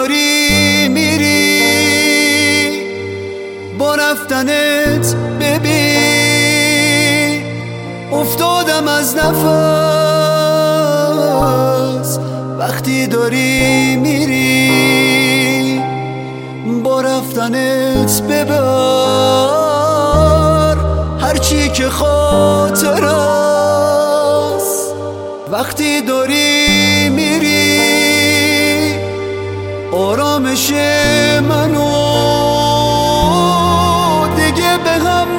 داری میری با رفتنت ببین افتادم از نفس وقتی داری میری با رفتنت ببر هرچی که خاطر است وقتی داری میری آرامش منو دیگه به هم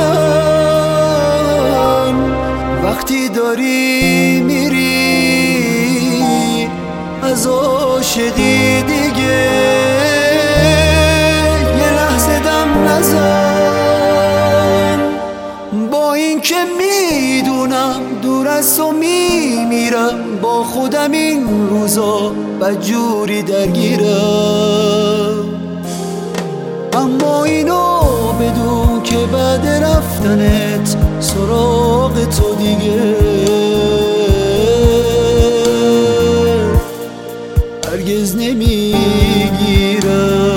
نزن وقتی داری میری از عاشقی دیگه یه لحظه دم نزن با این که میدونم دور از تو میمیرم با خودم این روزا بدجوری درگیرم اما اینو بدون که بعد رفتنت سراغ تو دیگه هرگز نمیگیرم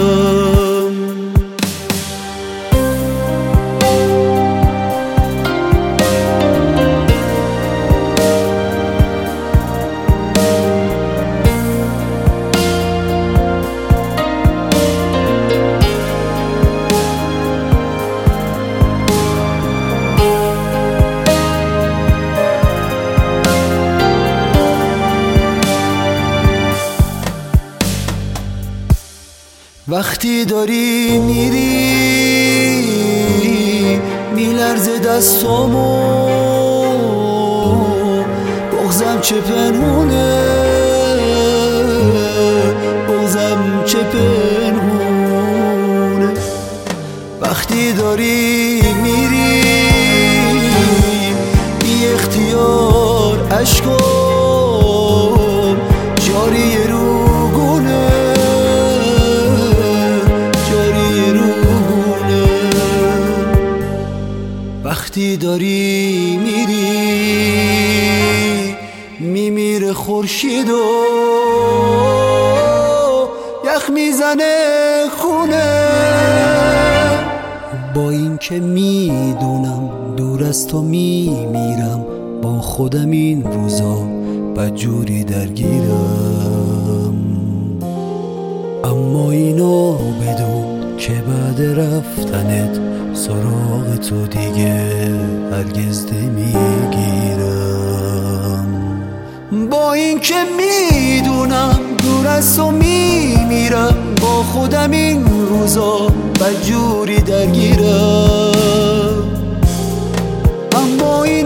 وقتی داری میری میلرزه دستامو بغضم چه پنهونه بغضم چه پنهونه وقتی داری میری بی اختیار اشکام جاری روگونه وقتی داری میری میمیره خورشید و یخ میزنه خونه با این که میدونم دور از تو میمیرم با خودم این روزا بدجوری درگیرم اما اینو بدون که بعد رفتنت سراغ تو دیگه هرگز نمیگیرم با این که میدونم دور از تو میمیرم با خودم این روزا بدجوری درگیرم اما این